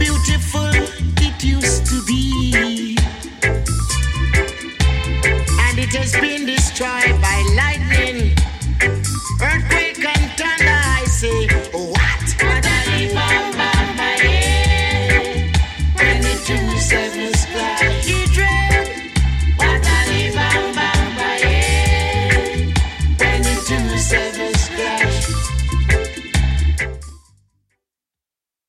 beautiful it used to be, and it has been destroyed by